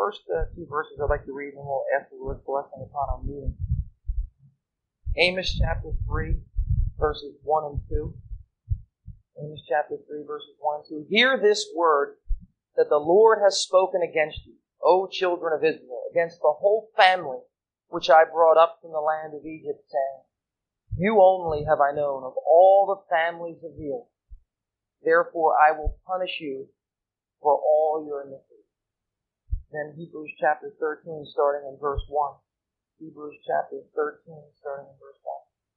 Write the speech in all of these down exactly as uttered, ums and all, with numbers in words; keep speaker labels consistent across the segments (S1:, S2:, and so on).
S1: first uh, two verses I'd like to read, and then we'll ask the Lord's blessing upon our meeting. Amos chapter three, verses one and two. Amos chapter three, verses one and two. Hear this word that the Lord has spoken against you, O children of Israel, against the whole family which I brought up from the land of Egypt, saying, You only have I known of all the families of the earth. Therefore I will punish you for all your iniquities. Then Hebrews chapter thirteen, starting in verse one. Hebrews chapter thirteen, starting in verse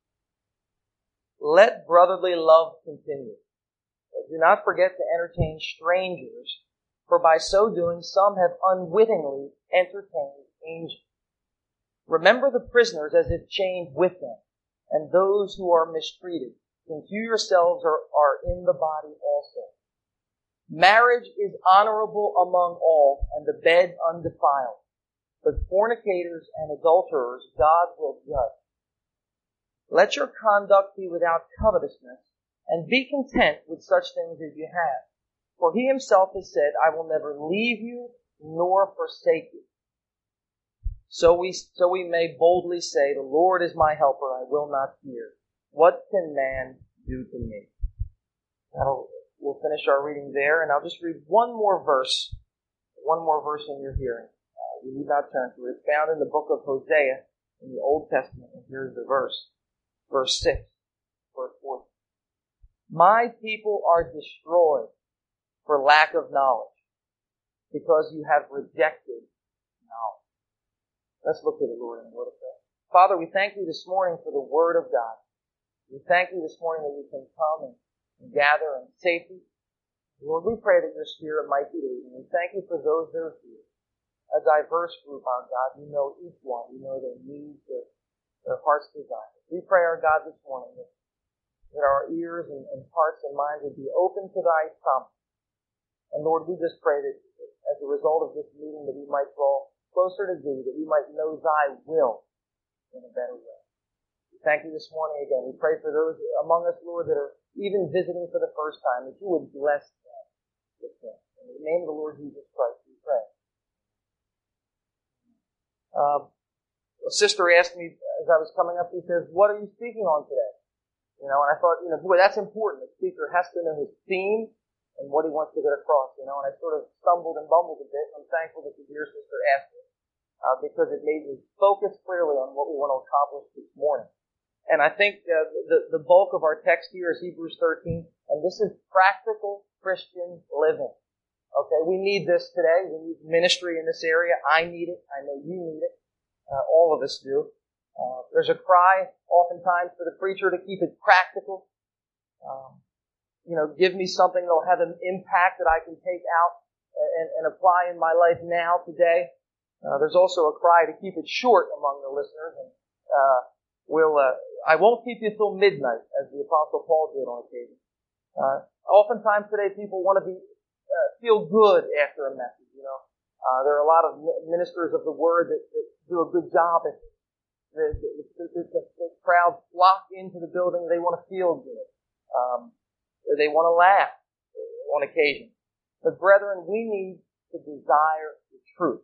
S1: one. Let brotherly love continue. Do not forget to entertain strangers, for by so doing some have unwittingly entertained angels. Remember the prisoners as if chained with them, and those who are mistreated, since you yourselves are, are in the body also. Marriage is honorable among all, and the bed undefiled. But fornicators and adulterers God will judge. Let your conduct be without covetousness, and be content with such things as you have. For he himself has said, I will never leave you nor forsake you. So we, so we may boldly say, the Lord is my helper, I will not fear. What can man do to me? That'll, we'll finish our reading there, and I'll just read one more verse, one more verse in your hearing. Uh, you need not turn to it. It's found in the book of Hosea in the Old Testament, and here's the verse. Verse six, verse four. My people are destroyed for lack of knowledge, because you have rejected knowledge. Let's look to the Lord in a word of prayer. Father, we thank you this morning for the Word of God. We thank you this morning that we can come and, and gather in safety. Lord, we pray that your Spirit might be leading. We thank you for those that are here. A diverse group, our God. You know each one. You know their needs, their, their heart's desires. We pray, our God, this morning that, that our ears and, and hearts and minds would be open to thy promise. And Lord, we just pray that as a result of this meeting that we might draw closer to thee, that we might know thy will in a better way. We thank you this morning again. We pray for those among us, Lord, that are even visiting for the first time, that you would bless them with them. In the name of the Lord Jesus Christ, we pray. Uh, a sister asked me as I was coming up, she says, what are you speaking on today? You know, and I thought, you know, boy, that's important. The speaker has to know his theme and what he wants to get across, you know, and I sort of stumbled and bumbled a bit. I'm thankful that the dear sister asked me. Uh, because it made me focus clearly on what we want to accomplish this morning. And I think uh, the, the bulk of our text here is Hebrews thirteen, and this is practical Christian living. Okay, we need this today. We need ministry in this area. I need it. I know you need it. Uh, all of us do. Uh, there's a cry oftentimes for the preacher to keep it practical. Um, you know, give me something that will have an impact that I can take out and, and apply in my life now, today. Uh, there's also a cry to keep it short among the listeners, and uh, we'll. Uh, I won't keep you till midnight, as the Apostle Paul did on occasion. Uh, oftentimes today, people want to be uh, feel good after a message. You know, uh, there are a lot of ministers of the Word that, that do a good job at the, the, the, the, the crowd flock into the building. They want to feel good. Um, they want to laugh on occasion. But brethren, we need to desire the truth.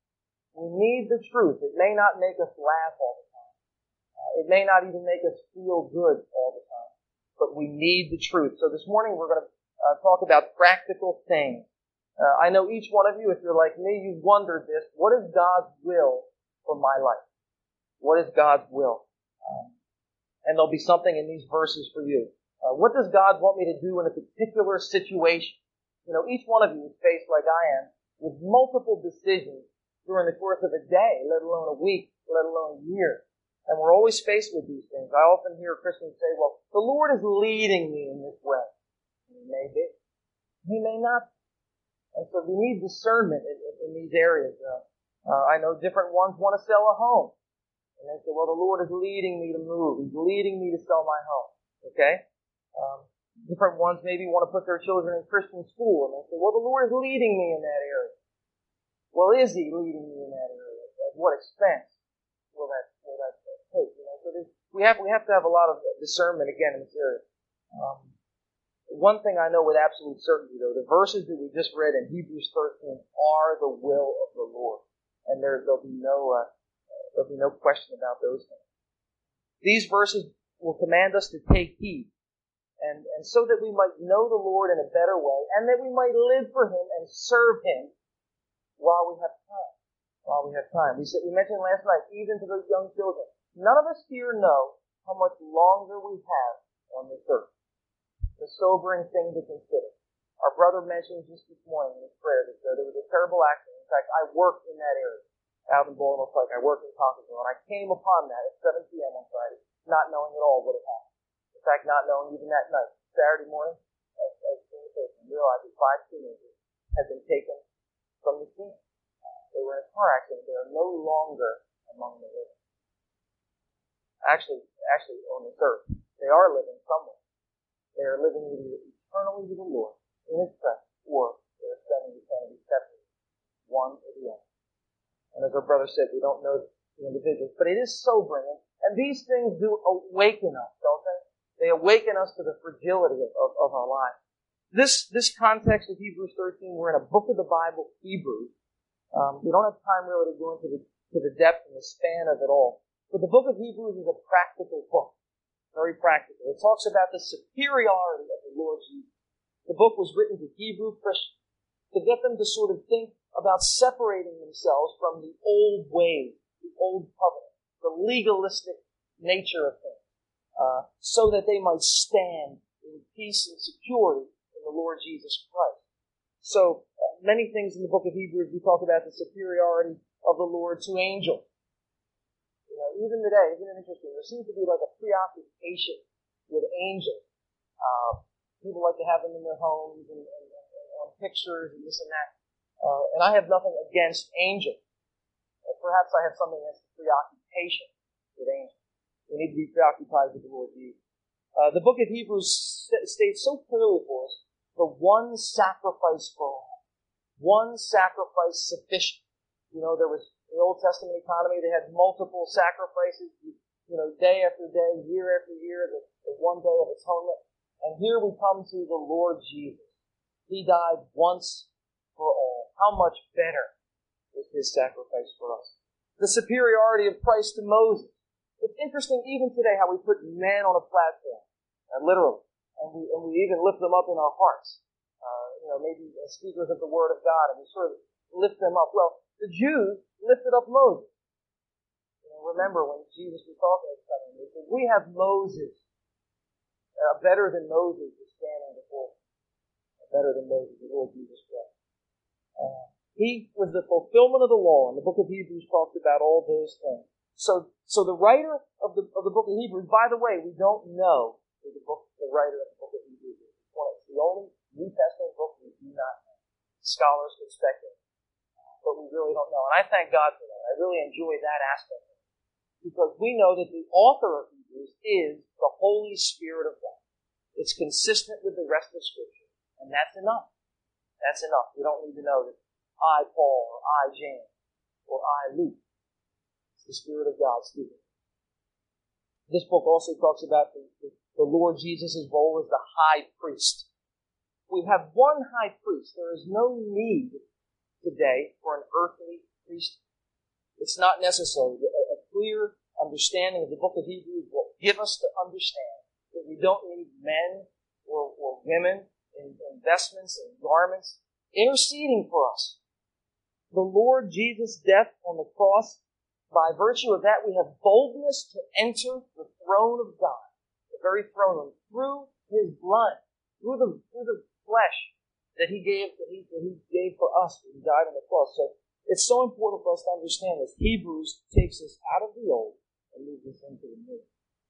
S1: We need the truth. It may not make us laugh all the time. Uh, it may not even make us feel good all the time. But we need the truth. So this morning we're going to uh, talk about practical things. Uh, I know each one of you, if you're like me, you've wondered this. What is God's will for my life? What is God's will? Um, and there'll be something in these verses for you. Uh, what does God want me to do in a particular situation? You know, each one of you is faced, like I am, with multiple decisions during the course of a day, let alone a week, let alone a year. And we're always faced with these things. I often hear Christians say, well, the Lord is leading me in this way. He may be. He may not. And so we need discernment in, in, in these areas. Uh, uh, I know different ones want to sell a home. And they say, well, the Lord is leading me to move. He's leading me to sell my home. Okay? Um, different ones maybe want to put their children in Christian school. And they say, well, the Lord is leading me in that area. Well, is He leading me in that area? At what expense will that will that take? You know, so we have we have to have a lot of discernment again in this area. Um, One thing I know with absolute certainty, though, the verses that we just read in Hebrews thirteen are the will of the Lord. And there, there'll be no, uh, there'll be no question about those things. These verses will command us to take heed, and, and so that we might know the Lord in a better way, and that we might live for Him and serve Him while we have time. While we have time. We said, we mentioned last night, even to those young children, none of us here know how much longer we have on this earth. The sobering thing to consider. Our brother mentioned just this morning in his prayer that there was a terrible accident. In fact, I worked in that area, out in Baltimore Pike. I worked in Conkersville, and I came upon that at seven p.m. on Friday, not knowing at all what had happened. In fact, not knowing even that night, Saturday morning, as, as communication, realized that five teenagers had been taken from the scene. Uh, they were in a car accident. They are no longer among the living. Actually, actually, on this earth, they are living somewhere. They are living either eternally with the Lord in His presence, or they are spending eternity separate, one or the other. And as our brother said, we don't know the individuals, but it is sobering. And these things do awaken us, don't they? They awaken us to the fragility of, of, of our lives. This this context of Hebrews thirteen, we're in a book of the Bible, Hebrews. Um, we don't have time really to go into the to the depth and the span of it all. But the book of Hebrews is a practical book. Very practical. It talks about the superiority of the Lord Jesus. The book was written to Hebrew Christians to get them to sort of think about separating themselves from the old ways, the old covenant, the legalistic nature of things, uh, so that they might stand in peace and security in the Lord Jesus Christ. So, uh, many things in the book of Hebrews, we talk about the superiority of the Lord to angels. Even today, isn't it interesting? There seems to be like a preoccupation with angels. Uh, people like to have them in their homes and, and, and on pictures and this and that. Uh, and I have nothing against angels. Uh, perhaps I have something against preoccupation with angels. We need to be preoccupied with the Lord Jesus. Uh, the book of Hebrews st- states so clearly for us the one sacrifice for all. One sacrifice sufficient. You know, there was in the Old Testament economy, they had multiple sacrifices, you know, day after day, year after year, the, the one day of atonement. And here we come to the Lord Jesus. He died once for all. How much better is His sacrifice for us? The superiority of Christ to Moses. It's interesting even today how we put man on a platform, uh, literally, and we, and we even lift them up in our hearts. Uh, you know, maybe as speakers of the Word of God, and we sort of lift them up. Well, the Jews lifted up Moses. You know, remember when Jesus was talking to them, they said, "We have Moses. Uh, better than Moses is standing before us. Better than Moses, the Lord Jesus Christ." Uh, he was the fulfillment of the law, and the book of Hebrews talks about all those things. So, so the writer of the of the book of Hebrews, by the way, we don't know who the book, the writer of the book of Hebrews is. It's the only New Testament book we do not know. Scholars can speculate, but we really don't know. And I thank God for that. I really enjoy that aspect of it. Because we know that the author of Hebrews is the Holy Spirit of God. It's consistent with the rest of Scripture. And that's enough. That's enough. We don't need to know that I, Paul, or I, James, or I, Luke. It's the Spirit of God speaking. This book also talks about the, the, the Lord Jesus' role as the high priest. We have one high priest. There is no need today for an earthly priest. It's not necessary. A, a clear understanding of the book of Hebrews will give us to understand that we don't need men or, or women in investments and garments interceding for us. The Lord Jesus' death on the cross, by virtue of that, we have boldness to enter the throne of God, the very throne room, through His blood, through the through the flesh that He gave that He, that he gave for us when He died on the cross. So it's so important for us to understand this. Hebrews takes us out of the old and moves us into the new.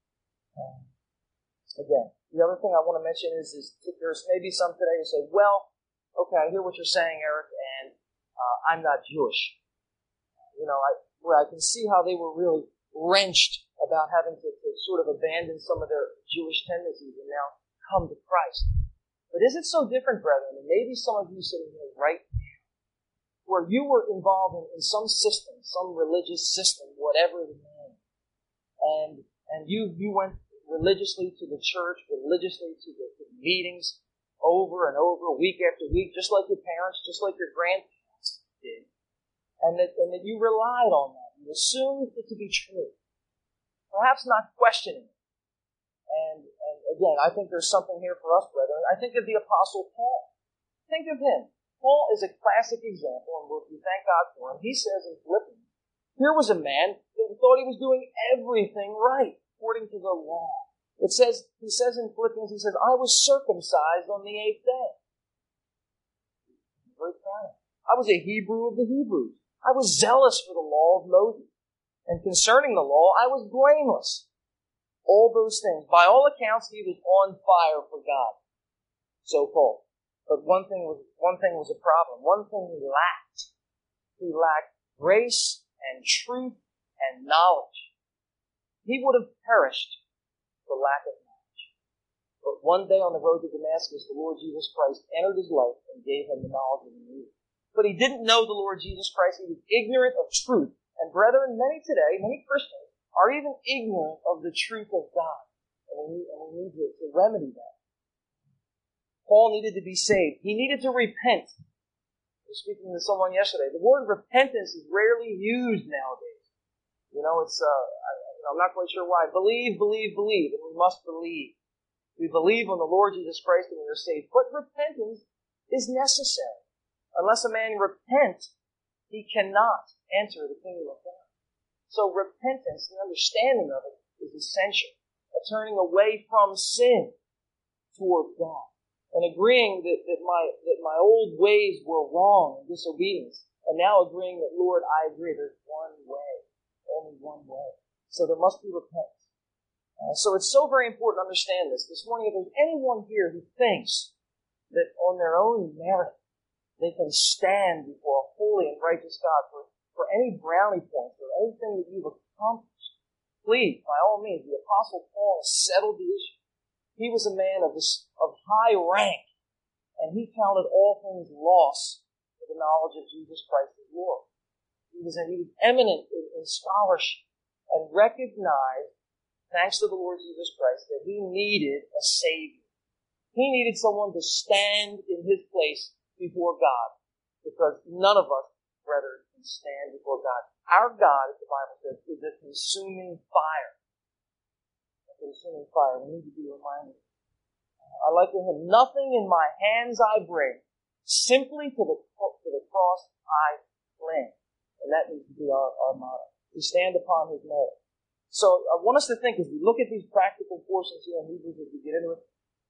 S1: Um, again, the other thing I want to mention is, is there's maybe some today who say, well, okay, I hear what you're saying, Eric, and uh, I'm not Jewish. You know, I, where I can see how they were really wrenched about having to, to sort of abandon some of their Jewish tendencies and now come to Christ. But is it so different, brethren? And maybe some of you sitting here right now, where you were involved in, in some system, some religious system, whatever the name, and and you you went religiously to the church, religiously to the, to the meetings, over and over, week after week, just like your parents, just like your grandparents did. And that, and that you relied on that. You assumed it to be true. Perhaps not questioning it. And, and again, I think there's something here for us, brethren. I think of the Apostle Paul. Think of him. Paul is a classic example, and we thank God for him. He says in Philippians, here was a man who thought he was doing everything right, according to the law. It says, he says in Philippians, he says, I was circumcised on the eighth day. Very proud. I was a Hebrew of the Hebrews. I was zealous for the law of Moses. And concerning the law, I was blameless. All those things. By all accounts, he was on fire for God. So Paul. But one thing was, one thing was a problem. One thing he lacked. He lacked grace and truth and knowledge. He would have perished for lack of knowledge. But one day on the road to Damascus, the Lord Jesus Christ entered his life and gave him the knowledge of the needed. But he didn't know the Lord Jesus Christ. He was ignorant of truth. And brethren, many today, many Christians, are even ignorant of the truth of God. And we, and we need to, to remedy that. Paul needed to be saved. He needed to repent. I was speaking to someone yesterday. The word repentance is rarely used nowadays. You know, it's, uh, I, I'm not quite sure why. Believe, believe, believe, and we must believe. We believe on the Lord Jesus Christ and we are saved. But repentance is necessary. Unless a man repent, he cannot enter the kingdom of God. So repentance, the understanding of it, is essential. A turning away from sin toward God. And agreeing that, that my that my old ways were wrong and disobedience. And now agreeing that, Lord, I agree, there's one way. Only one way. So there must be repentance. Uh, so it's so very important to understand this. This morning, if there's anyone here who thinks that on their own merit they can stand before a holy and righteous God for, for any brownie points or anything that you've accomplished, please, by all means, the Apostle Paul settled the issue. He was a man of, this, of high rank, and he counted all things loss for the knowledge of Jesus Christ as Lord. He was, he was eminent in, in scholarship and recognized, thanks to the Lord Jesus Christ, that he needed a Savior. He needed someone to stand in his place before God, because none of us, brethren, can stand before God. Our God, as the Bible says, is a consuming fire. A consuming fire. We need to be reminded. I like to him, nothing in my hands I bring, simply to the, to the cross I cling. And that needs to be our, our motto. We stand upon his merit. So I want us to think, as we look at these practical portions here in Hebrews, as we get into it,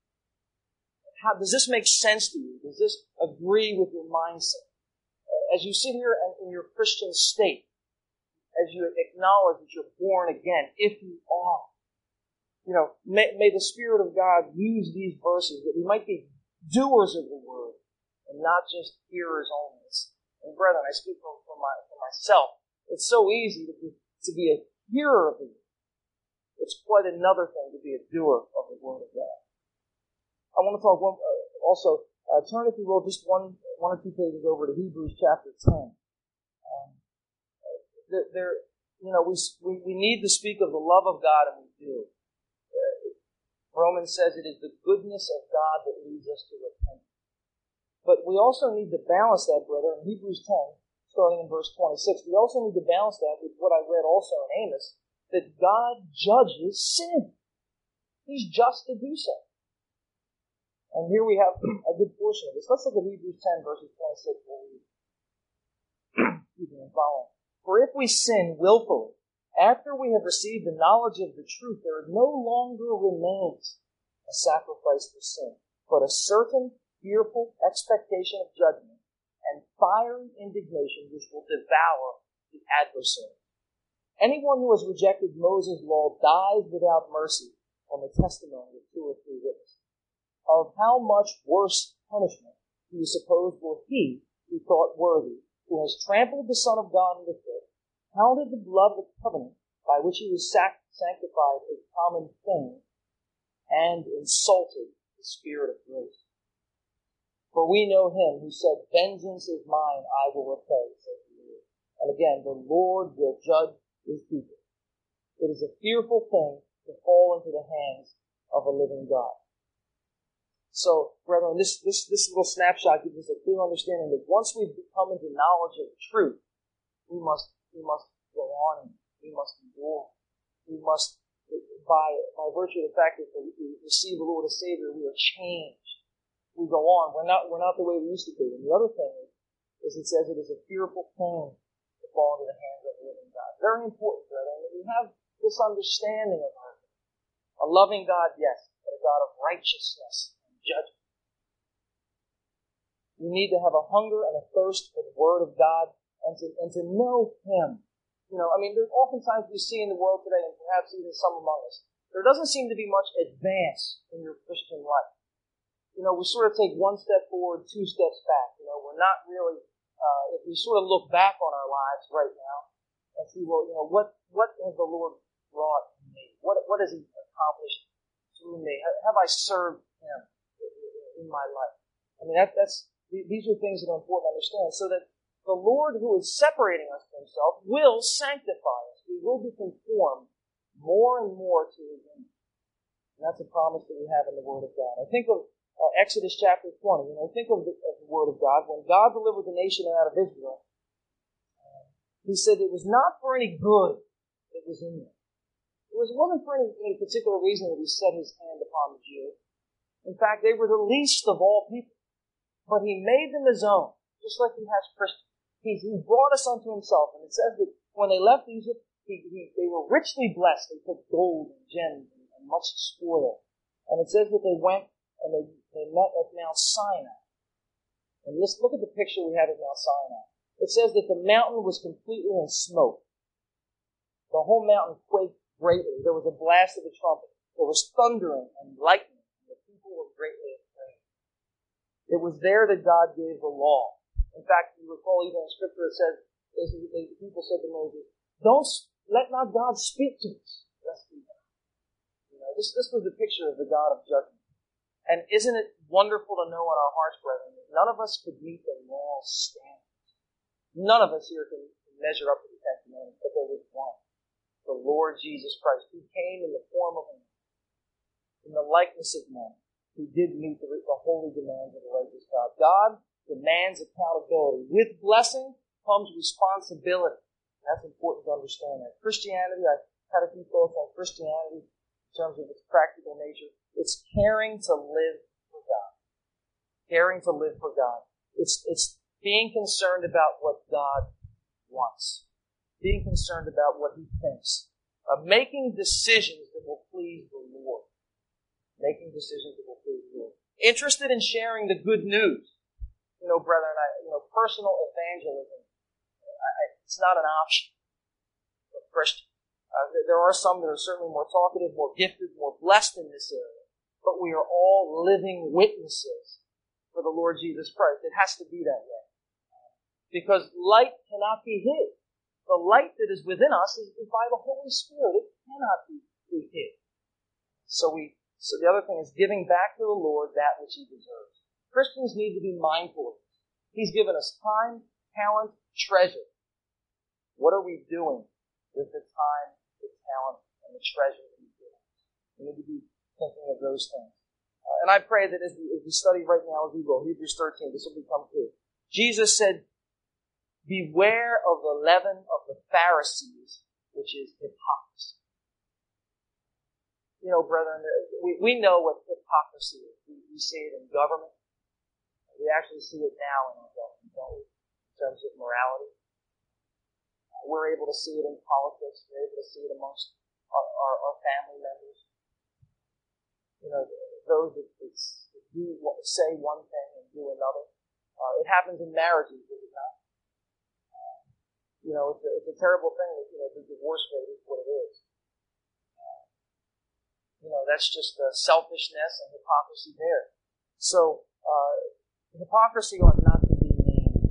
S1: how, does this make sense to you? Does this agree with your mindset? Uh, as you sit here in, in your Christian state, as you acknowledge that you're born again, if you are, you know, may, may the Spirit of God use these verses that we might be doers of the Word and not just hearers only. And brethren, I speak for, for, my, for myself. It's so easy to be, to be a hearer of the Word. It's quite another thing to be a doer of the Word of God. I want to talk one, uh, also, uh, turn, if you will, just one, one or two pages over to Hebrews chapter ten. Um, there, there, you know, we, we, we need to speak of the love of God, and we do. Uh, Romans says it is the goodness of God that leads us to repentance. But we also need to balance that, brother, in Hebrews ten, starting in verse twenty-six. We also need to balance that with what I read also in Amos, that God judges sin. He's just to do so. And here we have a good portion of this. Let's look at Hebrews ten, verses twenty-six. Excuse me, I'm following. For if we sin willfully, after we have received the knowledge of the truth, there no longer remains a sacrifice for sin, but a certain fearful expectation of judgment and fiery indignation which will devour the adversary. Anyone who has rejected Moses' law dies without mercy on the testimony of two or three witnesses. Of how much worse punishment do you suppose will he be thought worthy, who has trampled the Son of God underfoot, counted the blood of the covenant by which he was sac- sanctified a common thing, and insulted the Spirit of grace? For we know him who said, vengeance is mine, I will repay, says the Lord. And again, the Lord will judge his people. It is a fearful thing to fall into the hands of a living God. So, brethren, this, this, this little snapshot gives us a clear understanding that once we've come into knowledge of truth, we must, we must go on and we must endure. We must, by, by virtue of the fact that we receive the Lord as Savior, we are changed. We go on. We're not, we're not the way we used to be. And the other thing is, is it says it is a fearful thing to fall into the hands of the living God. Very important, brethren, that we have this understanding of our God. A loving God, yes, but a God of righteousness and judgment. We need to have a hunger and a thirst for the Word of God and to, and to know Him. You know, I mean, there's oftentimes we see in the world today, and perhaps even some among us, there doesn't seem to be much advance in your Christian life. You know, we sort of take one step forward, two steps back. You know, we're not really, uh, if we sort of look back on our lives right now and see, well, you know, what, what has the Lord brought me? What, what has He accomplished through me? Have I served Him in my life? I mean, that, that's, these are things that are important to understand, so that the Lord who is separating us from Himself will sanctify us. We will be conformed more and more to His image. And that's a promise that we have in the Word of God. I think of uh, Exodus chapter twenty. You know, think of the, of the Word of God. When God delivered the nation out of Israel, uh, He said it was not for any good that was in them. It was, wasn't for any, any particular reason that He set His hand upon the Jews. In fact, they were the least of all people. But He made them His own, just like He has Christians. He, he brought us unto Himself. And it says that when they left Egypt, he, he, they were richly blessed. They took gold and gems and, and much spoil. And it says that they went and they, they met at Mount Sinai. And let's look at the picture we have at Mount Sinai. It says that the mountain was completely in smoke. The whole mountain quaked greatly. There was a blast of a trumpet. There was thundering and lightning. And the people were greatly afraid. It was there that God gave the law. In fact, you recall even in Scripture it says, the people said to Moses, "Don't let not God speak to us, lest we die." You know, this this was the picture of the God of judgment. And isn't it wonderful to know in our hearts, brethren, that none of us could meet the moral standards. None of us here can measure up to the Ten Commandments, but there was one, the Lord Jesus Christ, who came in the form of a man, in the likeness of man, who did meet the, the holy demands of the righteous God. God demands accountability. With blessing comes responsibility. That's important to understand that. Christianity, I've had a few thoughts on Christianity in terms of its practical nature. It's caring to live for God. Caring to live for God. It's, it's being concerned about what God wants. Being concerned about what He thinks. Uh, making decisions that will please the Lord. Making decisions that will please the Lord. Interested in sharing the good news. You know, brethren, I, you know, personal evangelism, I, I, it's not an option for Christians. Uh, there are some that are certainly more talkative, more gifted, more blessed in this area. But we are all living witnesses for the Lord Jesus Christ. It has to be that way. Because light cannot be hid. The light that is within us is, is by the Holy Spirit. It cannot be, be hid. So we, so the other thing is giving back to the Lord that which He deserves. Christians need to be mindful of this. He's given us time, talent, treasure. What are we doing with the time, the talent, and the treasure that He's given us? We need to be thinking of those things. Uh, and I pray that as we, as we study right now, as we go, Hebrews thirteen, this will become clear. Jesus said, "Beware of the leaven of the Pharisees, which is hypocrisy." You know, brethren, we, we know what hypocrisy is. We, we see it in government. We actually see it now in our government, don't we? In terms of morality. Uh, we're able to see it in politics. We're able to see it amongst our, our, our family members. You know, those that, that do say one thing and do another. Uh, it happens in marriages, does it not? Uh, you know, it's a, it's a terrible thing that, you know, the divorce rate is what it is. Uh, you know, that's just the selfishness and hypocrisy there. So, uh, hypocrisy ought not to be named.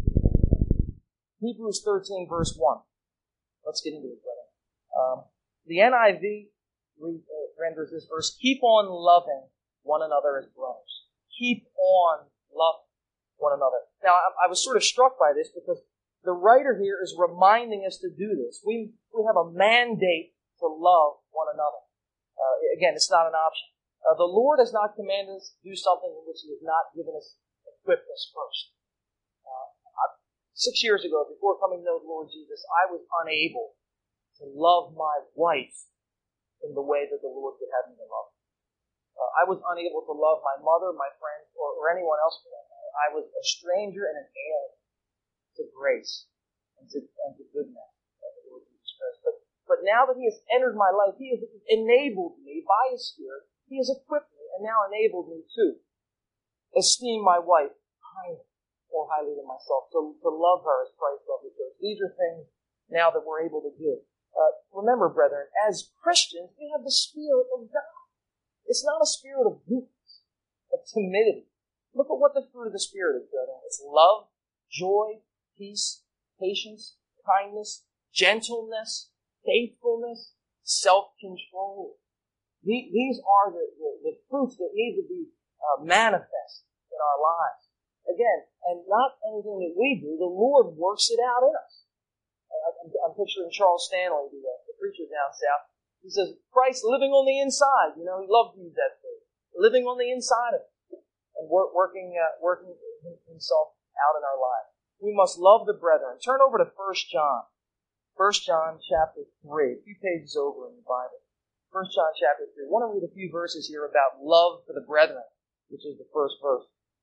S1: Hebrews thirteen, verse one. Let's get into it, brother. Um, the N I V re- uh, renders this verse, "Keep on loving one another as brothers." Keep on loving one another. Now, I, I was sort of struck by this because the writer here is reminding us to do this. We, we have a mandate to love one another. Uh, again, it's not an option. Uh, the Lord has not commanded us to do something in which He has not given us, equipped us first. Uh, I, six years ago, before coming to know the Lord Jesus, I was unable to love my wife in the way that the Lord would have me to love. Uh, I was unable to love my mother, my friends, or, or anyone else for that matter. I was a stranger and an alien to grace and to, and to goodness of the Lord Jesus Christ. But, but now that He has entered my life, He has enabled me by His Spirit. He has equipped me and now enabled me to esteem my wife highly, more highly than myself, to, to love her as Christ loved the church. These are things now that we're able to do. Uh, remember, brethren, as Christians, we have the Spirit of God. It's not a spirit of weakness, of timidity. Look at what the fruit of the Spirit is, brethren. It's love, joy, peace, patience, kindness, gentleness, faithfulness, self-control. These are the, the, the fruits that need to be uh, manifest in our lives. Again, and not anything that we do. The Lord works it out in us. I'm, I'm picturing Charles Stanley, the, uh, the preacher down south. He says, Christ living on the inside. You know, he loved to use that phrase. Living on the inside of it. And work, working, uh, working himself out in our lives. We must love the brethren. Turn over to First John. First John chapter three. A few pages over in the Bible. First John chapter three. I want to read a few verses here about love for the brethren, which is the first verse.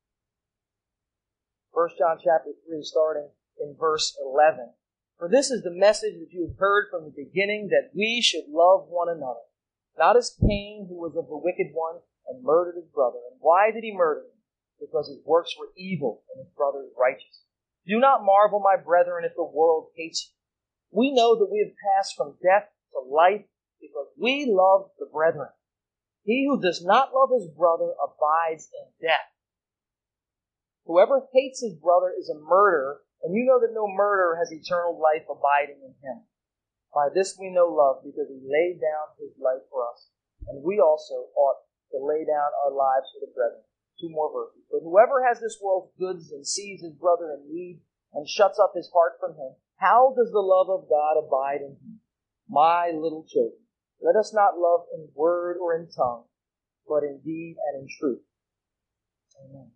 S1: First John chapter three, starting in verse eleven. For this is the message that you have heard from the beginning, that we should love one another. Not as Cain, who was of the wicked one, and murdered his brother. And why did he murder him? Because his works were evil, and his brother is righteous. Do not marvel, my brethren, if the world hates you. We know that we have passed from death to life, because we love the brethren. He who does not love his brother abides in death. Whoever hates his brother is a murderer, and you know that no murderer has eternal life abiding in him. By this we know love, because he laid down his life for us. And we also ought to lay down our lives for the brethren. Two more verses. But whoever has this world's goods and sees his brother in need and shuts up his heart from him, how does the love of God abide in him? My little children, let us not love in word or in tongue, but in deed and in truth. Amen.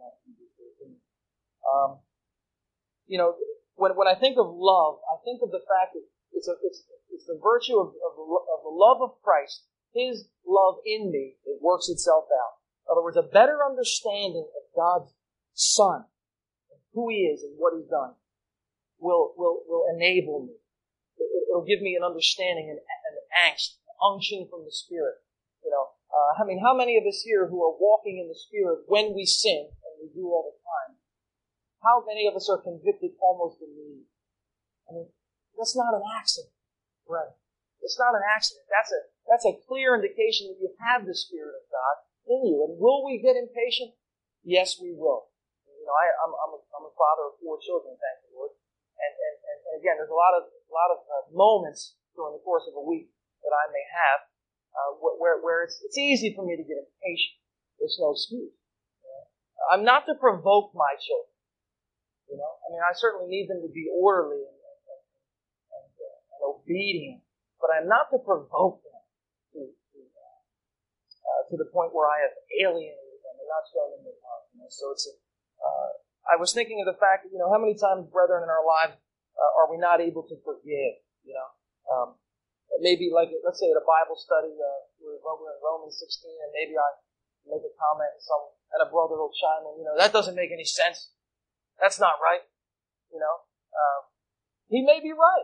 S1: Um, You know, when when I think of love, I think of the fact that it's a, it's it's the virtue of, of, the, of the love of Christ, His love in me, that works itself out. In other words, a better understanding of God's Son, who He is and what He's done, will will will enable me. It, it'll give me an understanding and an angst, an unction from the Spirit. You know, uh, I mean, how many of us here who are walking in the Spirit when we sin, and we do all the time? How many of us are convicted almost immediately? I mean, that's not an accident, right? It's not an accident. That's a that's a clear indication that you have the Spirit of God in you. And will we get impatient? Yes, we will. You know, I, I'm I'm a, I'm a father of four children, thank the Lord. And and, and again, there's a lot of a lot of uh, moments during the course of a week that I may have uh, where where it's it's easy for me to get impatient. There's no excuse. You know? I'm not to provoke my children. You know, I mean, I certainly need them to be orderly and, and, and, uh, and obedient, but I'm not to provoke them to to, uh, uh, to the point where I have alienated them and not shown them the love. You know, so it's. A, uh, I was thinking of the fact that, you know, how many times, brethren, in our lives uh, are we not able to forgive? You know, um, maybe like let's say at a Bible study, uh, we're, we're in Romans sixteen, and maybe I make a comment and some and a brother will chime in. You know, that doesn't make any sense. That's not right, you know. Um, he may be right.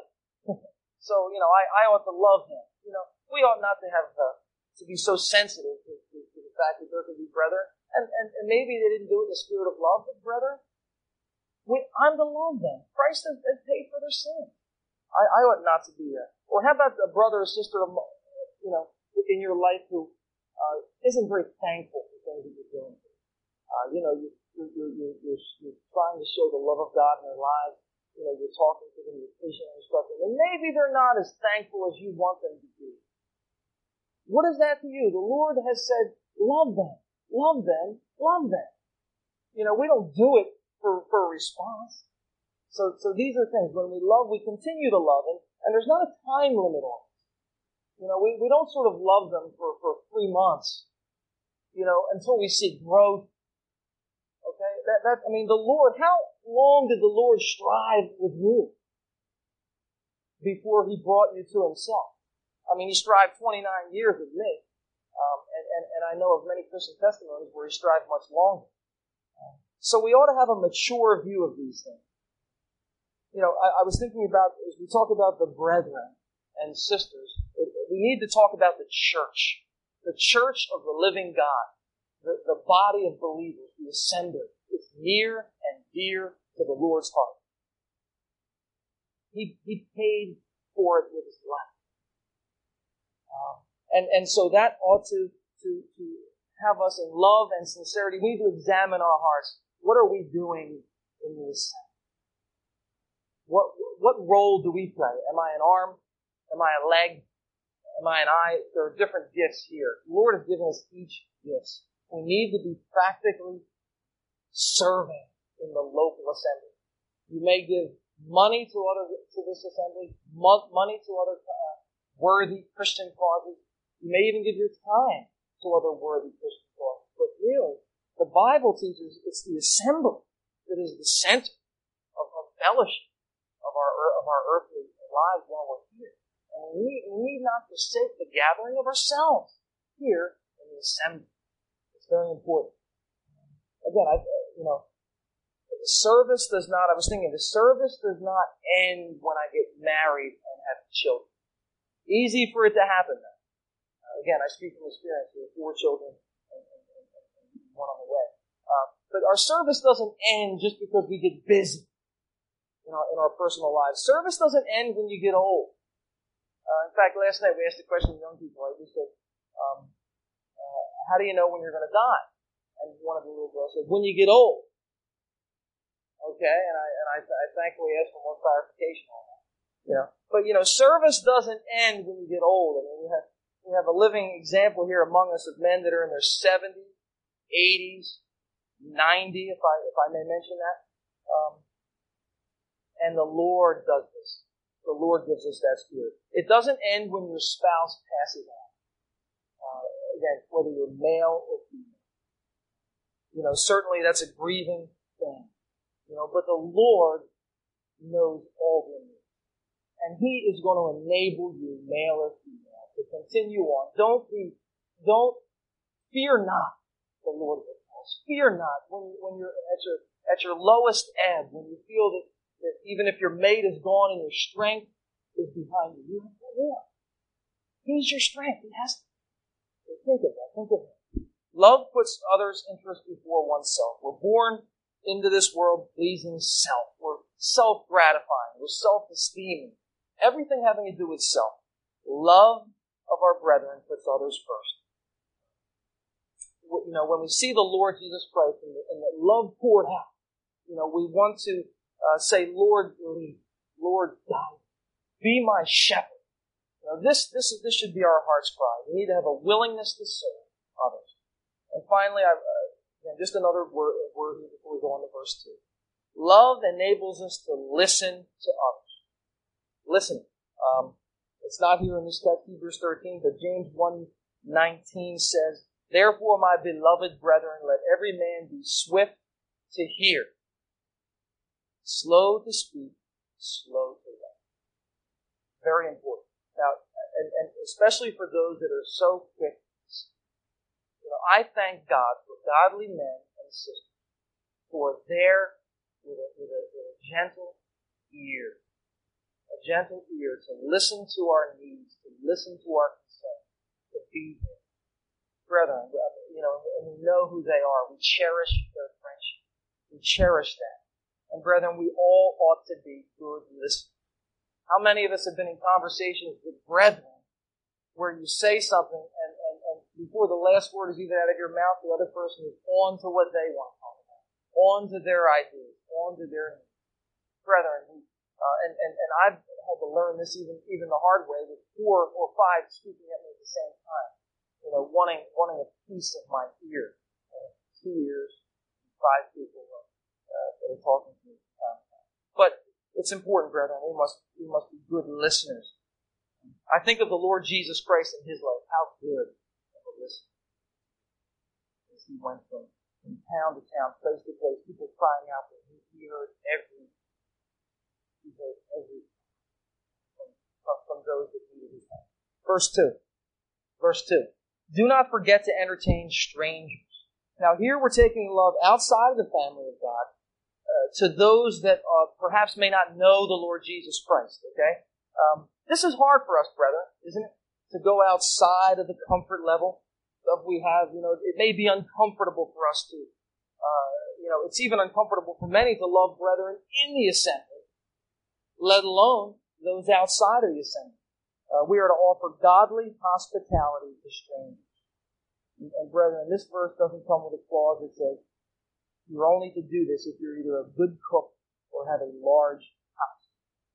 S1: So, you know, I, I ought to love him. You know, we ought not to have uh, to be so sensitive to, to, to the fact that there could be brethren. And, and, and maybe they didn't do it in the spirit of love, but brethren, we, I'm to love them. Christ has, has paid for their sin. I, I ought not to be that. Or how about a brother or sister, you know, in your life who uh, isn't very thankful for things that you're doing? Uh, you know, you You're, you're, you're, you're trying to show the love of God in their lives. You know, you're talking to them, you're patient and instructing them. And maybe they're not as thankful as you want them to be. What is that to you? The Lord has said, love them, love them, love them. You know, we don't do it for, for a response. So, so these are things. When we love, we continue to love. And, and there's not a time limit on it. You know, we, we don't sort of love them for, for three months. you know, until we see growth. Okay? That, that, I mean, the Lord, how long did the Lord strive with you before He brought you to Himself? I mean, He strived twenty-nine years with me. Um, and, and, and I know of many Christian testimonies where He strived much longer. So we ought to have a mature view of these things. You know, I, I was thinking about, as we talk about the brethren and sisters, it, we need to talk about the church. The church of the living God. The, the body of believers, the assembly. It's near and dear to the Lord's heart. He, he paid for it with His life. Um, and, and so that ought to, to, to have us in love and sincerity. We need to examine our hearts. What are we doing in this? What, what role do we play? Am I an arm? Am I a leg? Am I an eye? There are different gifts here. The Lord has given us each gifts. We need to be practically serving in the local assembly. You may give money to other to this assembly, money to other uh, worthy Christian causes. You may even give your time to other worthy Christian causes. But really, the Bible teaches it's the assembly that is the center of, of fellowship of our of our earthly lives while we're here. And we need, we need not forsake the gathering of ourselves here in the assembly. It's very important. Again, I, you know, the service does not, I was thinking, the service does not end when I get married and have children. Easy for it to happen then. Uh, again, I speak from experience. We have four children and, and, and, and one on the way. Uh, but our service doesn't end just because we get busy in our, in our personal lives. Service doesn't end when you get old. Uh, in fact, last night we asked the question to young people. Right? We said, um, uh, how do you know when you're going to die? And one of the little girls said, when you get old. Okay, and I and I, I thankfully asked for more clarification on that. You know, but you know, service doesn't end when you get old. I mean, we have we have a living example here among us of men that are in their seventies, eighties, ninety, if I if I may mention that. Um, and the Lord does this. The Lord gives us that spirit. It doesn't end when your spouse passes on. Uh, again, whether you're male or female. You know, certainly that's a grieving thing. You know, but the Lord knows all your needs. And He is going to enable you, male or female, to continue on. Don't be, don't, fear not, the Lord will tell us. Fear not when, when you're at your, at your lowest ebb, when you feel that, that even if your mate is gone and your strength is behind you, you have the Lord. He's your strength. He has to. Think of that. Think of it. Love puts others' interests before oneself. We're born into this world pleasing self. We're self-gratifying. We're self-esteeming. Everything having to do with self. Love of our brethren puts others first. You know, when we see the Lord Jesus Christ and the, and the love poured out, you know, we want to uh, say, Lord, lead. Lord, guide. Be my shepherd. You know, this, this, this should be our heart's cry. We need to have a willingness to serve others. And finally, I, uh, again, just another word, word before we go on to verse two. Love enables us to listen to others. Listen. Um, it's not here in this text, Hebrews thirteen, but James one nineteen says, therefore, my beloved brethren, let every man be swift to hear, slow to speak, slow to wrath. Very important. Now, and, and especially for those that are so quick. You know, I thank God for godly men and sisters who are there with a, with a, with a gentle ear, a gentle ear to listen to our needs, to listen to our concerns, to be there. Brethren, you know, and we know who they are. We cherish their friendship. We cherish them. And brethren, we all ought to be good listeners. How many of us have been in conversations with brethren where you say something and, and, and before the last word is even out of your mouth, the other person is on to what they want to talk about, on to their ideas, on to their needs. Brethren, uh, and, and, and I've had to learn this even, even the hard way with four or five speaking at me at the same time. You know, wanting, wanting a piece of my ear. Uh, two ears, five people uh, that are talking to me. Um, but it's important, brethren. We must, we must be good listeners. I think of the Lord Jesus Christ in His life. How good of a listener. as he went from, from town to town, place to place, people crying out for him. He heard every, he heard every from, from, from those that needed his help. Verse two. Verse two. Do not forget to entertain strangers. Now here we're taking love outside of the family of God uh, to those that uh, perhaps may not know the Lord Jesus Christ, okay? Um, this is hard for us, brethren, isn't it? To go outside of the comfort level that we have. You know, it may be uncomfortable for us to, uh, you know, it's even uncomfortable for many to love brethren in the assembly, let alone those outside of the assembly. Uh, we are to offer godly hospitality to strangers. And, and brethren, this verse doesn't come with a clause that says you're only to do this if you're either a good cook or have a large house.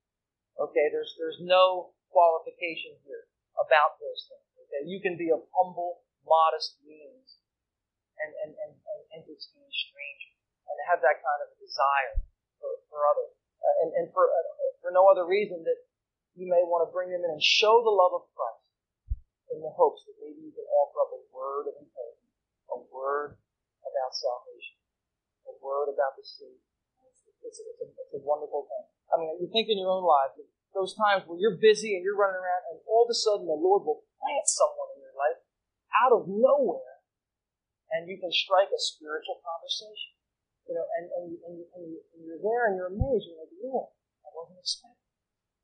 S1: Okay, there's there's no qualification here about those things. Okay, you can be of humble, modest means and and and, and entertain strangers and have that kind of a desire for, for others, uh, and and for uh, for no other reason that you may want to bring them in and show the love of Christ in the hopes that maybe you can offer up a word of encouragement, a word about salvation, a word about the sea. It's, it's, it's, a, it's a wonderful thing. I mean, you think in your own life, those times where you're busy and you're running around and all of a sudden the Lord will plant someone in your life out of nowhere and you can strike a spiritual conversation. You know, and, and, and, and, and you're there and you're amazed. You're like, Lord, I wasn't expecting.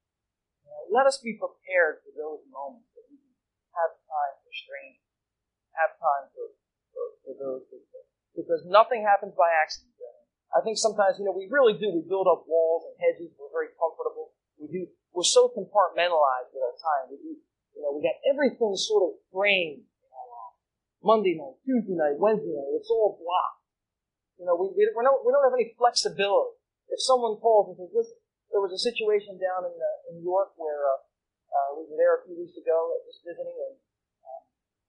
S1: You know, let us be prepared for those moments that we can have time for strangers, have time for, for, for those people. Because nothing happens by accident. I think sometimes, you know, we really do. We build up walls and hedges. We're very comfortable. We do. We're so compartmentalized with our time. We do, you know, we got everything sort of framed. You know, Monday night, Tuesday night, Wednesday night. It's all blocked. You know, we we don't we don't have any flexibility. If someone calls and says, "Listen," there was a situation down in uh, in New York where uh, uh, we were there a few weeks ago, just visiting, and um,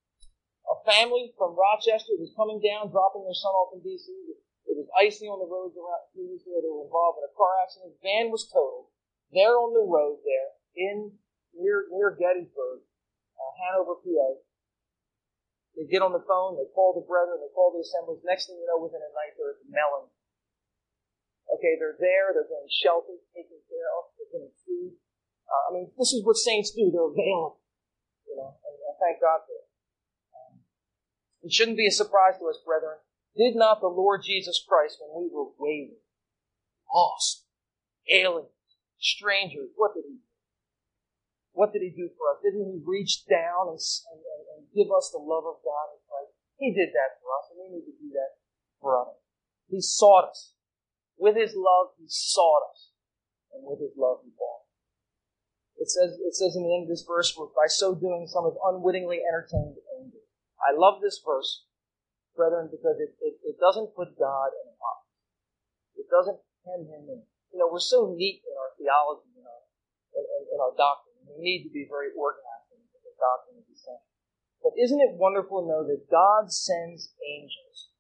S1: a family from Rochester was coming down, dropping their son off in D C. It was icy on the roads around previously. They were involved in a car accident. Van was totaled. They're on the road there in near near Gettysburg, uh, Hanover, P A. They get on the phone. They call the brethren. They call the assemblies. Next thing you know, within a night, they're at Mellon. Okay, they're there. They're getting sheltered, taken care of. They're getting food. Uh, I mean, this is what saints do. They're available. You know, and I thank God for it. Um, it shouldn't be a surprise to us, brethren. Did not the Lord Jesus Christ, when we were wayward, lost, aliens, strangers, what did He do? What did He do for us? Didn't He reach down and, and, and give us the love of God in Christ? He did that for us, and we need to do that for others. He sought us. With His love, He sought us. And with His love, He bought us. It says, it says in the end of this verse, by so doing, some have unwittingly entertained angels. I love this verse, brethren, because it, it, it doesn't put God in a box. It doesn't hem Him in. You know, we're so neat in our theology, in our, in, in our doctrine. We need to be very organized in the doctrine of the essential. But isn't it wonderful to know that God sends angels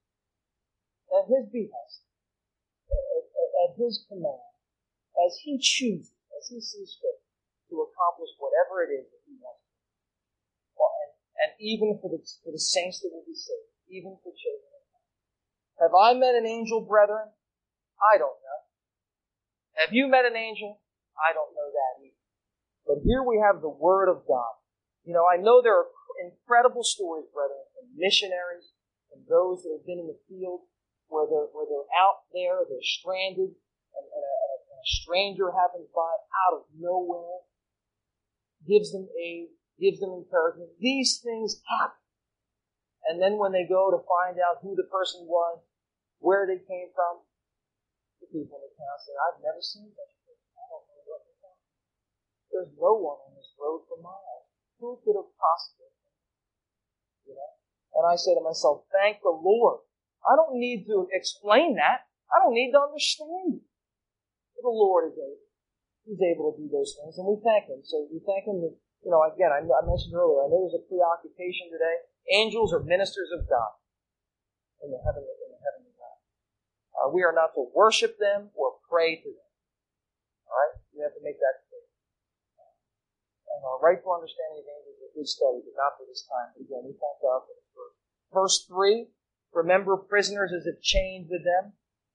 S1: at His behest, at, at, at His command, as He chooses, as He sees fit, to accomplish whatever it is that He wants to do. Well, and, and even for the, for the saints that will be saved. Even for children of God. Have I met an angel, brethren? I don't know. Have you met an angel? I don't know that either. But here we have the Word of God. You know, I know there are incredible stories, brethren, from missionaries, and those that have been in the field, where they're, where they're out there, they're stranded, and, and, a, and a stranger happens by out of nowhere, gives them aid, gives them encouragement. These things happen. And then when they go to find out who the person was, where they came from, the people in the town say, I've never seen such a person. I don't know what they're talking about. There's no one on this road for miles. Who could have possibly? You know? And I say to myself, thank the Lord. I don't need to explain that. I don't need to understand it. The Lord is able. He's able to do those things, and we thank Him. So we thank Him that, you know, again, I, I mentioned earlier, I know there's a preoccupation today. Angels are ministers of God in the heavenly, in the heavenly realm. Uh, we are not to worship them or pray to them. All right? We have to make that clear. And our rightful understanding of angels is a good study, but not for this time. But again, we thank God for this verse. Verse three, Remember prisoners as if chained with them,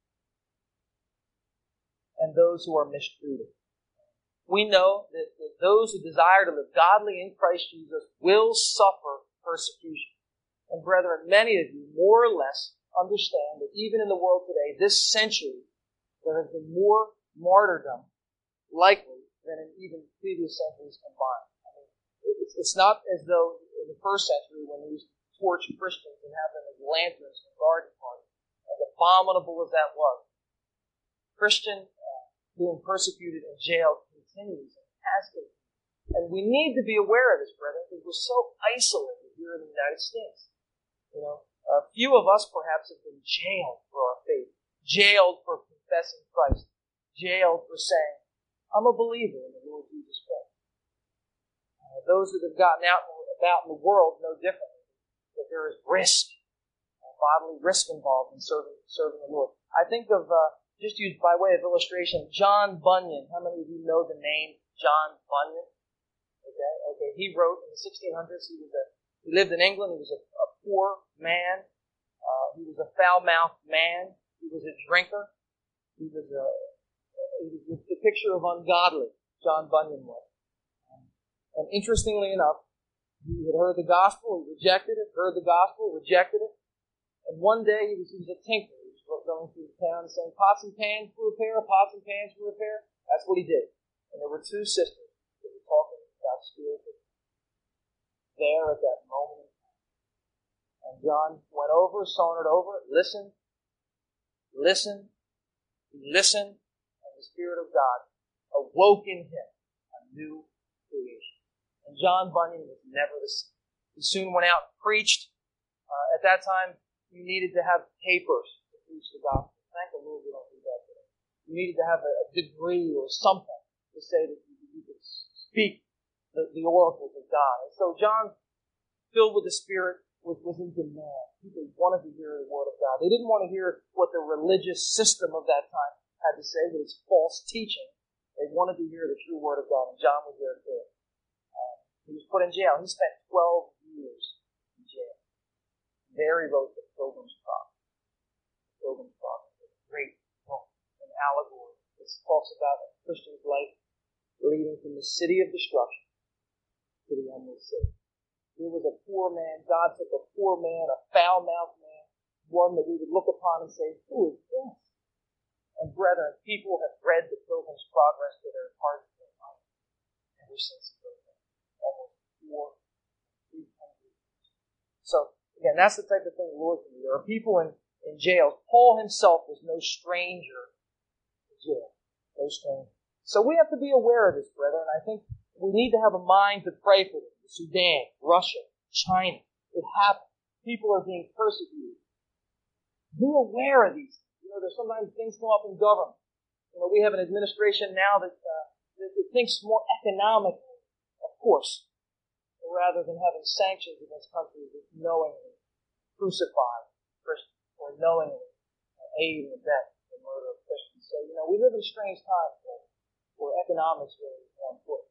S1: and those who are mistreated. We know that, that those who desire to live godly in Christ Jesus will suffer persecution. And brethren, many of you more or less understand that even in the world today, this century, there has been more martyrdom likely than in even previous centuries combined. I mean, it's, it's not as though in the first century when they used to torch Christians and have them as lanterns and garden parties, as abominable as that was. Christian uh, being persecuted and jailed continues and has been. And we need to be aware of this, brethren, because we're so isolated here in the United States. You know, a few of us perhaps have been jailed for our faith, jailed for confessing Christ, jailed for saying, I'm a believer in the Lord Jesus Christ. Uh, those that have gotten out and about in the world know differently, that there is risk, uh, bodily risk involved in serving, serving the Lord. I think of, uh, just used by way of illustration, John Bunyan. How many of you know the name John Bunyan? Okay, okay. He wrote in the sixteen hundreds. He was a he lived in England. He was a, a poor man. Uh, he was a foul-mouthed man. He was a drinker. He was a he was the picture of ungodly. John Bunyan was. And interestingly enough, he had heard the gospel. He rejected it. Heard the gospel. Rejected it. And one day he was, he was a tinker. He was going through the town saying, "Pots and pans for repair. Pots and pans for repair." That's what he did. And there were two sisters that were talking about spiritual there at that moment. And John went over, sauntered over, listened, listened, he listened, and the Spirit of God awoke in him a new creation. And John Bunyan was never the same. He soon went out and preached. Uh, at that time, you needed to have papers to preach the gospel. Thank the Lord we don't do that today. You needed to have a, a degree or something to say that you, you could speak the, the oracles of God. And so John, filled with the Spirit, was, was in demand. People wanted to hear the Word of God. They didn't want to hear what the religious system of that time had to say with its false teaching. They wanted to hear the true Word of God, and John was there to do it. Um, he was put in jail. He spent twelve years in jail. There he wrote the Pilgrim's Progress. The Pilgrim's Progress is a great book, an allegory. It talks about a Christian's life leading from the city of destruction to the endless city. There was a poor man. God took a poor man, a foul-mouthed man, one that we would look upon and say, who is this? And brethren, people have read the Pilgrim's Progress to their hearts and their minds ever since he wrote it. Almost four, three hundred years. So, again, that's the type of thing the Lord can do. There are people in, in jails. Paul himself was no stranger to jail. No stranger. So we have to be aware of this, brethren. I think we need to have a mind to pray for them. Sudan, Russia, China. It happened. People are being persecuted. Be aware of these. You know, there's sometimes things come up in government. You know, we have an administration now that, uh, that, that thinks more economically, of course, rather than having sanctions against countries that knowingly crucify Christians or knowingly aid and abet the murder of Christians. So, you know, we live in strange times where, where economics really is more important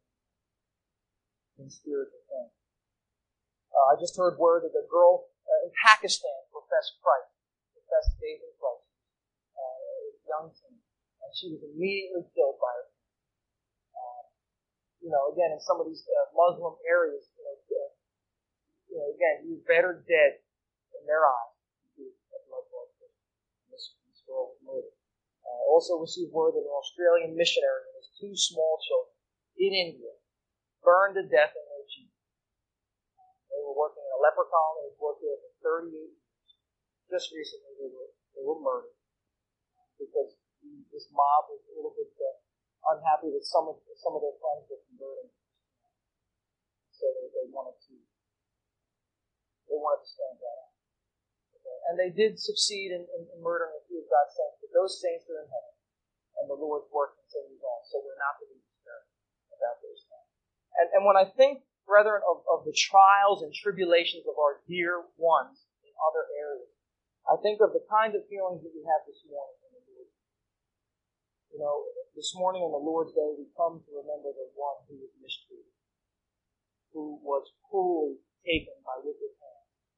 S1: than spiritual things. Uh, I just heard word that a girl uh, in Pakistan professed Christ, professed faith in Christ, uh, a young teen, and she was immediately killed by her. Uh, you know, again, in some of these uh, Muslim areas, you know, uh, you know, again, you're better dead in their eyes than a blood bought Christian. This, this girl was murdered. Uh, also received word that an Australian missionary and his two small children in India burned to death in their jeep. They were working in a leper colony. They worked there for thirty-eight years. Just recently, they were they were murdered because this mob was a little bit uh, unhappy that some of some of their friends were converting. So they, they wanted to they wanted to stand that out. Okay. And they did succeed in, in, in murdering a few of God's saints, but those saints are in heaven, and the Lord's work continues on. So we're not to be concerned about those things. And, and when I think, brethren, of, of the trials and tribulations of our dear ones in other areas, I think of the kind of feelings that we have this morning in the Lord. You know, this morning on the Lord's Day, we come to remember the one who was mistreated, who was cruelly taken by wicked hands,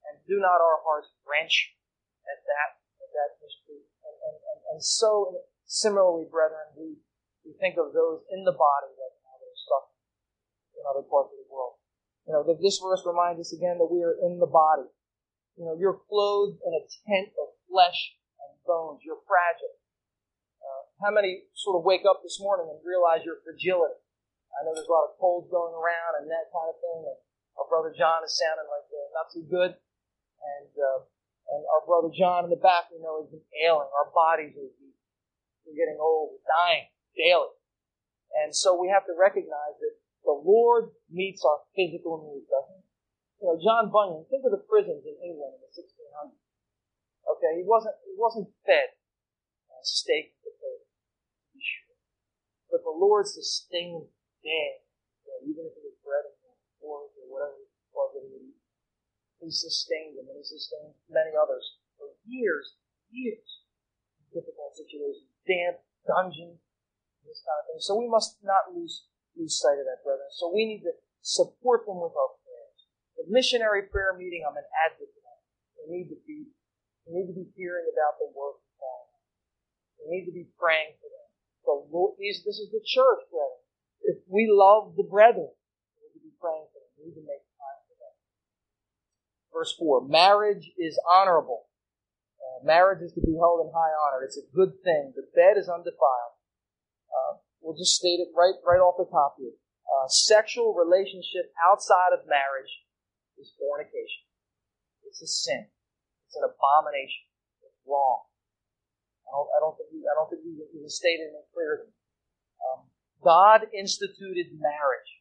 S1: And do not our hearts wrench at that, at that mystery? And, and, and, and so, similarly, brethren, we, we think of those in the body right now that are suffering in other parts of the world. You know, this verse reminds us again that we are in the body. You know, you're clothed in a tent of flesh and bones. You're fragile. Uh, how many sort of wake up this morning and realize your fragility? I know there's a lot of colds going around and that kind of thing. And our brother John is sounding like uh, not too good. And uh, and our brother John in the back, we know, has been ailing. Our bodies are weak. We're getting old. We're dying daily. And so we have to recognize that the Lord meets our physical needs, doesn't he? You know, John Bunyan, think of the prisons in England in the sixteen hundreds. Okay, he wasn't he wasn't fed uh, steak and potatoes, to be sure. But the Lord sustained Dan, you know, even if it was bread and pork or whatever it was that he would eat. He sustained him, and he sustained many others for years, years. Difficult situations, damp, dungeons, this kind of thing. So we must not lose lose sight of that, brethren. So we need to support them with our prayers. The missionary prayer meeting, I'm an advocate of. We need to be, we need to be hearing about the work of God. We need to be praying for them. So these, this is the church, brethren. If we love the brethren, we need to be praying for them. We need to make time for them. Verse four, marriage is honorable. Uh, marriage is to be held in high honor. It's a good thing. The bed is undefiled. Uh, we'll just state it right, right off the top here. Uh, sexual relationship outside of marriage is fornication. It's a sin. It's an abomination. It's wrong. I don't, I don't think we, I don't think we can state it in clearly. Um, God instituted marriage.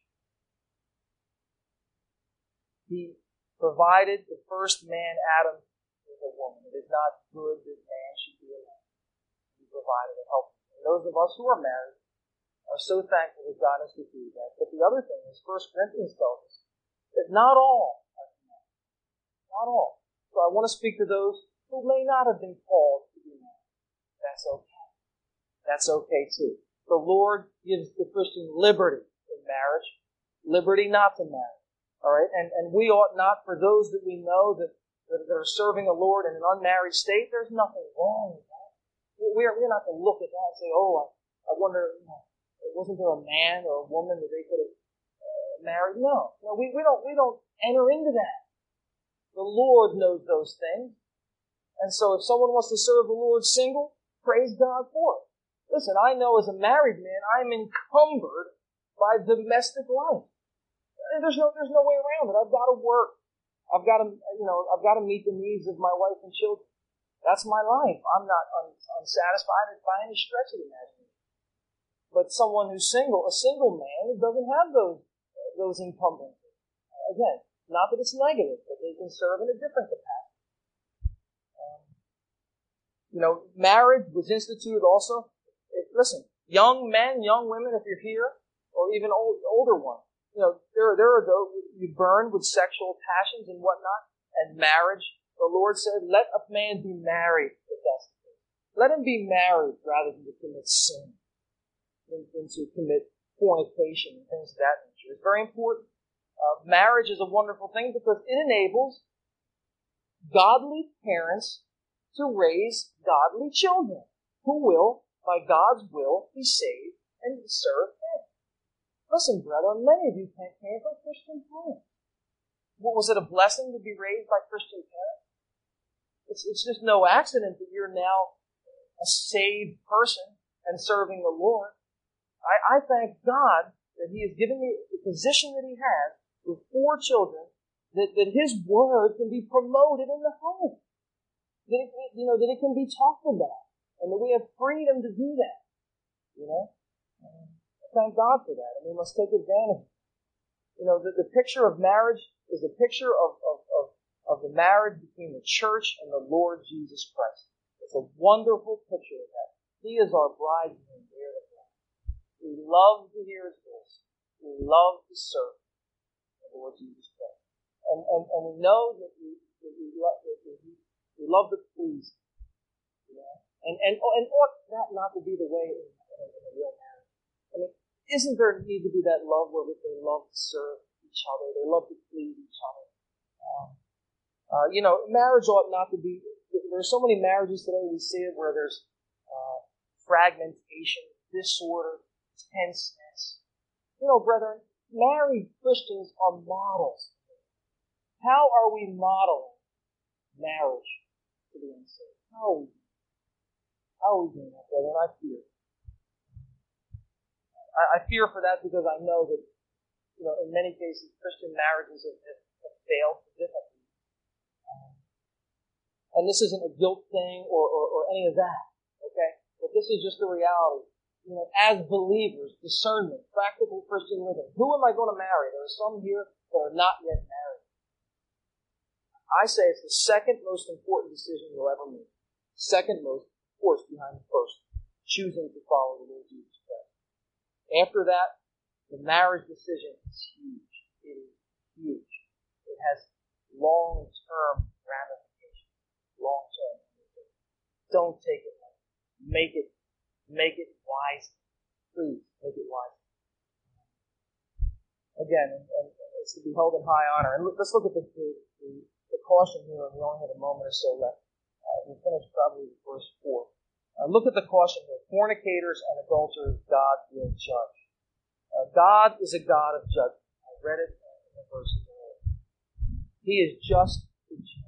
S1: He provided the first man, Adam, with a woman. It is not good that man should be alone. He provided a help. And those of us who are married are so thankful that God instituted that. But the other thing is, First Corinthians tells us that not all are married. Not all. So I want to speak to those who may not have been called to be married. That's okay. That's okay too. The Lord gives the Christian liberty in marriage, liberty not to marry. All right, and and we ought not, for those that we know that that are serving the Lord in an unmarried state, there's nothing wrong with that. We're we're not to look at that and say, oh, I, I wonder, you know, wasn't there a man or a woman that they could have uh, married? No, no, we we don't we don't enter into that. The Lord knows those things, and so if someone wants to serve the Lord single, praise God for it. Listen, I know as a married man, I'm encumbered by domestic life. There's no, there's no way around it. I've got to work. I've got to, you know, I've got to meet the needs of my wife and children. That's my life. I'm not un, unsatisfied by any stretch of the imagination. But someone who's single, a single man, doesn't have those, those encumbrances. Again, not that it's negative, but they can serve in a different capacity. Um, you know, marriage was instituted also. It, listen, young men, young women, if you're here, or even old, older ones, you know, there, there are those you burn with sexual passions and whatnot, and marriage. The Lord said, let a man be married if that's the case. Let him be married rather than to commit sin, than, than to commit fornication and things of that nature. It's very important. Uh, marriage is a wonderful thing because it enables godly parents to raise godly children who will, by God's will, be saved and serve Him. Listen, brethren, many of you came from Christian parents. What, was it a blessing to be raised by Christian parents? It's, it's just no accident that you're now a saved person and serving the Lord. I, I thank God that He has given me the position that He has with four children, that, that His Word can be promoted in the home. That it, you know, that it can be talked about. And that we have freedom to do that. You know? Thank God for that, and we must take advantage. You know, the, the picture of marriage is a picture of, of, of, of the marriage between the church and the Lord Jesus Christ. It's a wonderful picture of that. He is our bridegroom. We love to hear His voice. We love to serve the Lord Jesus Christ. And, and, and we know that we, that we, love, that we, we love to please Him. You know? And, and, and ought that not to be the way in, in, a, in a real marriage? I mean, isn't there need to be that love where they love to serve each other, they love to please each other? Um, Uh, you know, marriage ought not to be, there's so many marriages today, we see it, where there's uh, fragmentation, disorder, tenseness. You know, brethren, married Christians are models. How are we modeling marriage to the unsaved? How are we doing that? How are we doing that, brethren? I fear. I, I fear for that because I know that, you know, in many cases, Christian marriages have, have, have failed for different reasons. Um, and this isn't a guilt thing or, or, or any of that, okay? But this is just the reality. You know, as believers, discernment, practical Christian living. Who am I going to marry? There are some here that are not yet married. I say it's the second most important decision you'll ever make. Second most, of course, behind the first. Choosing to follow the Lord Jesus Christ. After that, the marriage decision is huge. It is huge. It has long-term ramifications. Long-term. Don't take it lightly. Make it, make it wise. Please, make it wise. Again, and, and it's to be held in high honor. And let's look at the, the, the, the caution here, and we only have a moment or so left. Uh, we'll finish probably with verse four. Uh, look at the caution here. Fornicators and adulterers, God will judge. Uh, God is a God of judgment. I read it in the verses earlier. He is just to judge.